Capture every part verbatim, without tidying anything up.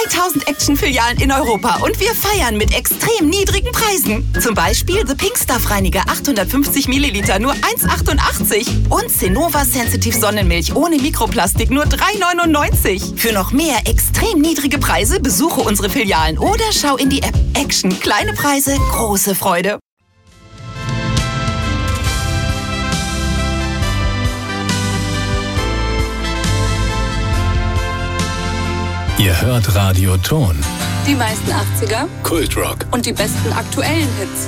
zweitausend Action-Filialen in Europa und wir feiern mit extrem niedrigen Preisen. Zum Beispiel The Pink Stuff Reiniger achthundertfünfzig Milliliter nur eins Komma achtundachtzig und Zenova Sensitive Sonnenmilch ohne Mikroplastik nur drei Euro neunundneunzig. Für noch mehr extrem niedrige Preise besuche unsere Filialen oder schau in die App. Action, kleine Preise, große Freude. Ihr hört Radio Ton. Die meisten achtziger, Kultrock und die besten aktuellen Hits.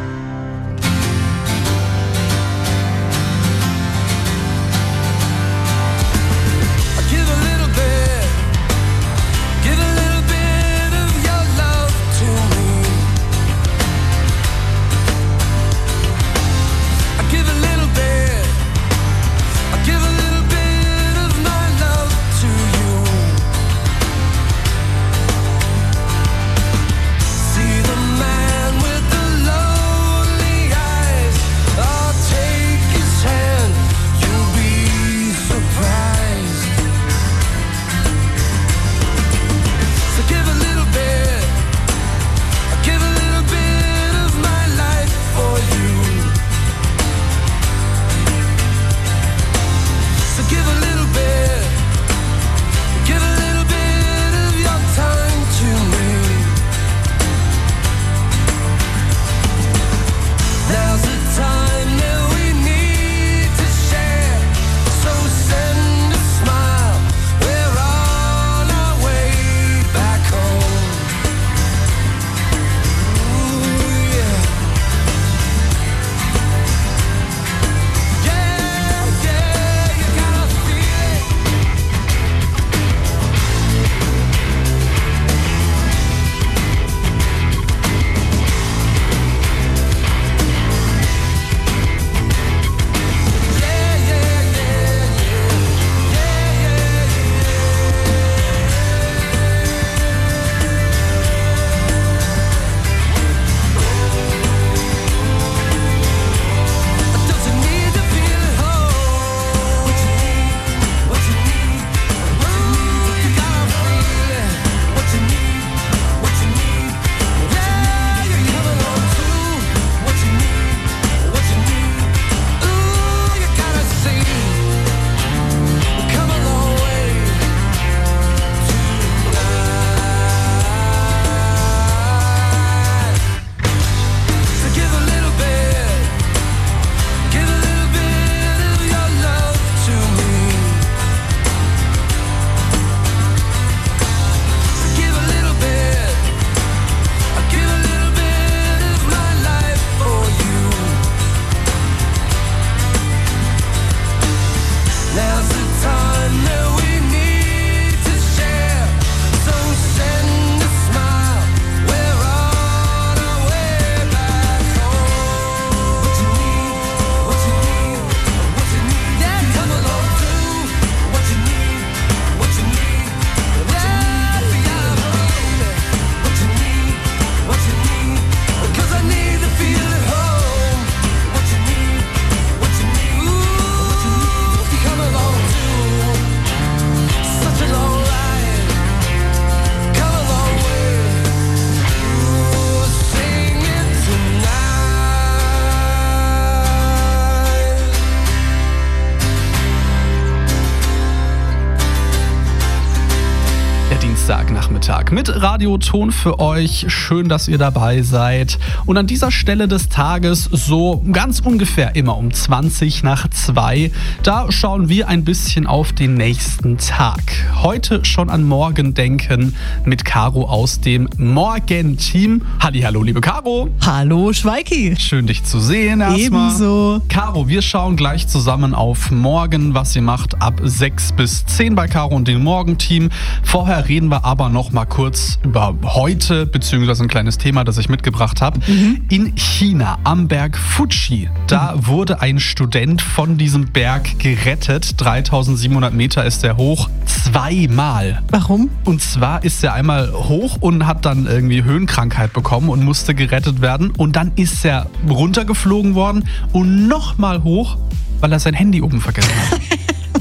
Dienstagnachmittag mit Radio Ton für euch. Schön, dass ihr dabei seid. Und an dieser Stelle des Tages, so ganz ungefähr immer um zwanzig nach zwei, da schauen wir ein bisschen auf den nächsten Tag. Heute schon an morgen denken mit Caro aus dem Morgen-Team. Hallihallo, liebe Caro. Hallo, Schweiki. Schön, dich zu sehen erstmal. Ebenso. Caro, wir schauen gleich zusammen auf morgen, was ihr macht ab sechs bis zehn bei Caro und dem Morgen-Team. Vorher reden wir aber noch mal kurz über heute, beziehungsweise ein kleines Thema, das ich mitgebracht habe. Mhm. In China, am Berg Fuji, da mhm. wurde ein Student von diesem Berg gerettet. dreitausendsiebenhundert Meter ist er hoch, zweimal. Warum? Und zwar ist er einmal hoch und hat dann irgendwie Höhenkrankheit bekommen und musste gerettet werden. Und dann ist er runtergeflogen worden und nochmal hoch, weil er sein Handy oben vergessen hat.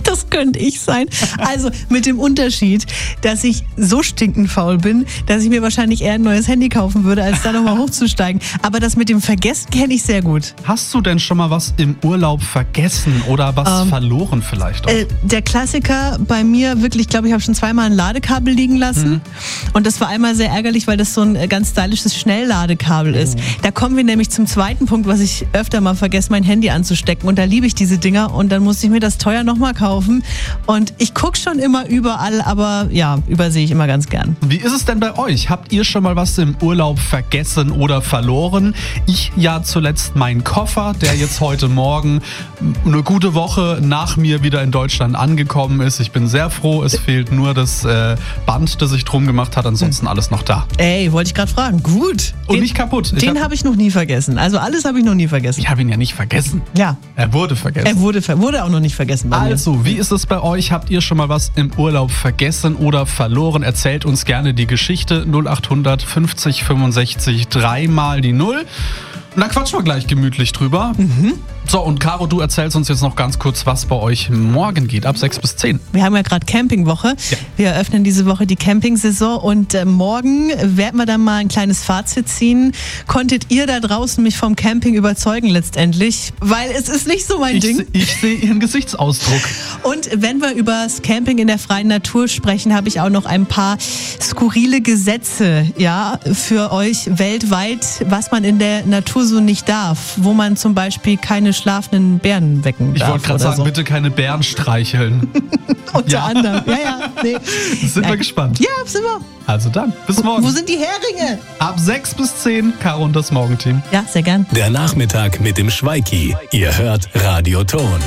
Das könnte ich sein. Also mit dem Unterschied, dass ich so stinkend faul bin, dass ich mir wahrscheinlich eher ein neues Handy kaufen würde, als da nochmal hochzusteigen. Aber das mit dem Vergessen kenne ich sehr gut. Hast du denn schon mal was im Urlaub vergessen oder was ähm, verloren vielleicht auch? Äh, der Klassiker bei mir wirklich, ich glaube, ich habe schon zweimal ein Ladekabel liegen lassen. Mhm. Und das war einmal sehr ärgerlich, weil das so ein ganz stylisches Schnellladekabel ist. Mhm. Da kommen wir nämlich zum zweiten Punkt, was ich öfter mal vergesse, mein Handy anzustecken. Und da liebe ich diese Dinger. Und dann musste ich mir das teuer nochmal kaufen. Und ich gucke schon immer überall, aber ja, übersehe ich immer ganz gern. Wie ist es denn bei euch? Habt ihr schon mal was im Urlaub vergessen oder verloren? Ich ja zuletzt meinen Koffer, der jetzt heute Morgen eine gute Woche nach mir wieder in Deutschland angekommen ist. Ich bin sehr froh, es fehlt nur das äh, Band, das ich drum gemacht hat, ansonsten alles noch da. Ey, wollte ich gerade fragen. Gut. Und den, nicht kaputt. Ich den habe hab ich noch nie vergessen. Also alles habe ich noch nie vergessen. Ich habe ihn ja nicht vergessen. Ja. Er wurde vergessen. Er wurde, wurde auch noch nicht vergessen bei mir. Also, wie ist es bei euch? Habt ihr schon mal was im Urlaub vergessen oder verloren? Erzählt uns gerne die Geschichte. null achthundert fünfzig fünfundsechzig dreimal die Null. Und da quatschen wir gleich gemütlich drüber. Mhm. So, und Caro, du erzählst uns jetzt noch ganz kurz, was bei euch morgen geht, ab sechs bis zehn. Wir haben ja gerade Campingwoche. Ja. Wir eröffnen diese Woche die Campingsaison und äh, morgen werden wir dann mal ein kleines Fazit ziehen. Konntet ihr da draußen mich vom Camping überzeugen letztendlich? Weil es ist nicht so mein ich, Ding. Ich sehe Ihren Gesichtsausdruck. Und wenn wir über das Camping in der freien Natur sprechen, habe ich auch noch ein paar skurrile Gesetze, ja, für euch weltweit, was man in der Natur so nicht darf. Wo man zum Beispiel keine schlafenden Bären wecken darf. Ich wollte gerade sagen, so. Bitte keine Bären streicheln. Unter ja. anderem. Ja, ja. Nee. Sind ja. wir gespannt. Ja, sind wir. Also dann, bis morgen. Wo sind die Heringe? Ab sechs bis zehn, Caro und das Morgenteam. Ja, sehr gern. Der Nachmittag mit dem Schweiki. Ihr hört Radio Ton.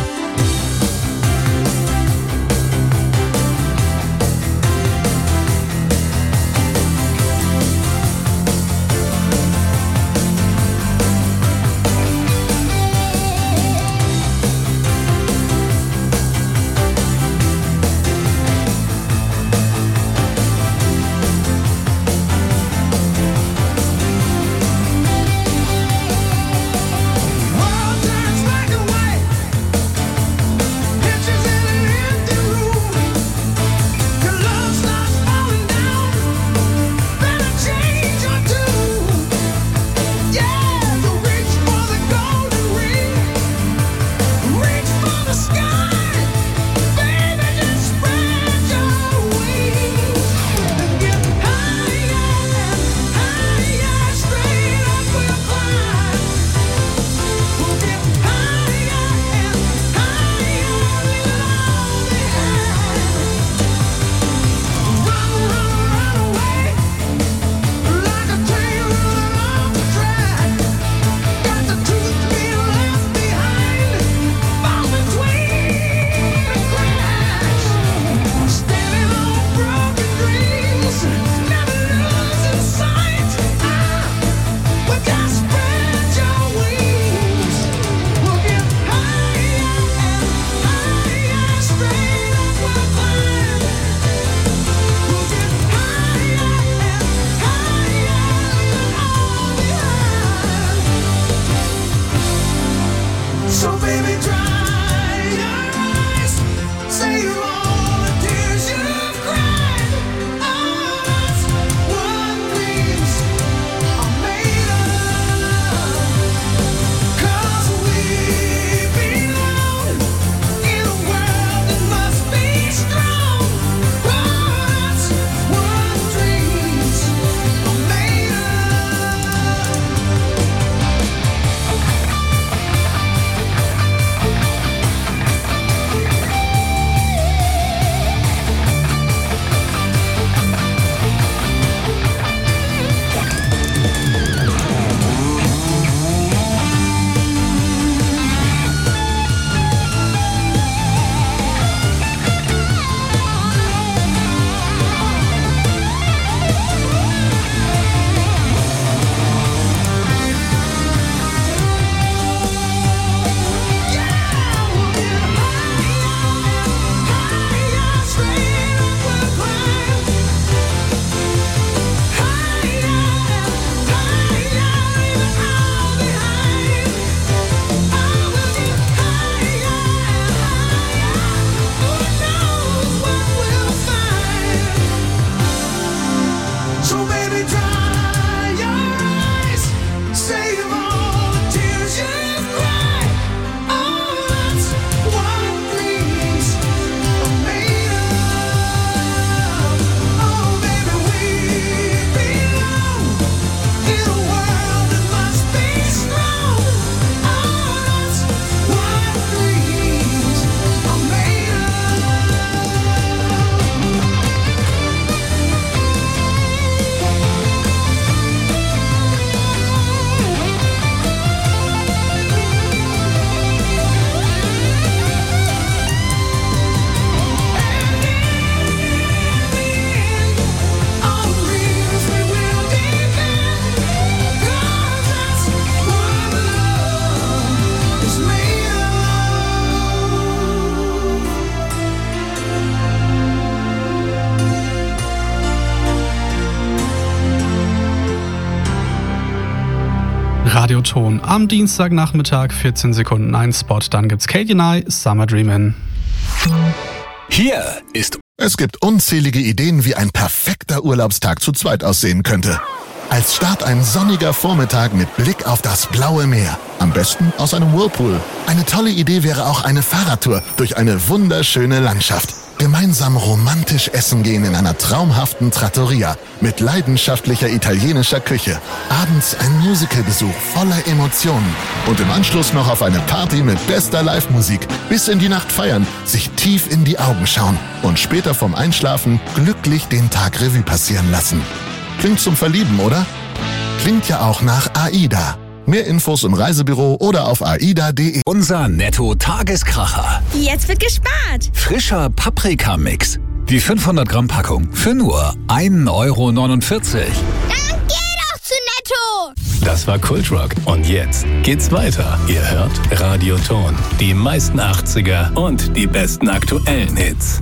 Radioton. Am Dienstagnachmittag, vierzehn Sekunden, ein Spot. Dann gibt's Katy Nye, Summer Dreamin'. Hier ist... Es gibt unzählige Ideen, wie ein perfekter Urlaubstag zu zweit aussehen könnte. Als Start ein sonniger Vormittag mit Blick auf das blaue Meer. Am besten aus einem Whirlpool. Eine tolle Idee wäre auch eine Fahrradtour durch eine wunderschöne Landschaft. Gemeinsam romantisch essen gehen in einer traumhaften Trattoria mit leidenschaftlicher italienischer Küche. Abends ein Musicalbesuch voller Emotionen. Und im Anschluss noch auf eine Party mit bester Live-Musik. Bis in die Nacht feiern, sich tief in die Augen schauen und später vom Einschlafen glücklich den Tag Revue passieren lassen. Klingt zum Verlieben, oder? Klingt ja auch nach AIDA. Mehr Infos im Reisebüro oder auf aida punkt de. Unser Netto-Tageskracher. Jetzt wird gespart. Frischer Paprika-Mix. Die fünfhundert Gramm Packung für nur ein Euro neunundvierzig. Dann geh doch zu Netto. Das war Kultrock. Und jetzt geht's weiter. Ihr hört Radioton. Die meisten achtziger und die besten aktuellen Hits.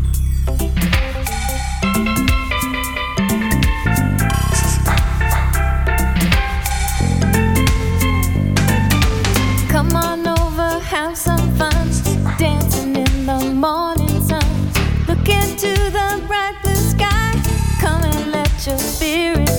Come on over, have some fun, dancing in the morning sun. Look into the bright blue sky, come and let your spirit